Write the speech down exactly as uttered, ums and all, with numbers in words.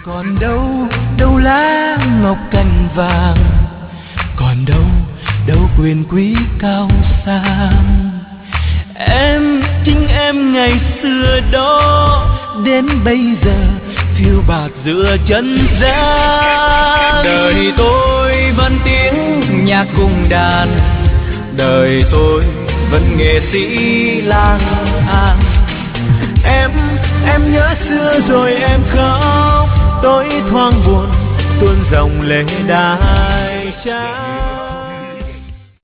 Còn đâu đâu lá ngọc cành vàng, còn đâu đâu quyền quý cao sang. Em chính em ngày xưa đó, đến bây giờ phiêu bạt giữa chân gian. Đời tôi vẫn tiếng nhạc cung đàn, đời tôi vẫn nghệ sĩ lang thang. Em em nhớ xưa rồi em khóc, tối thoáng buồn tuôn dòng lệ đài trắng.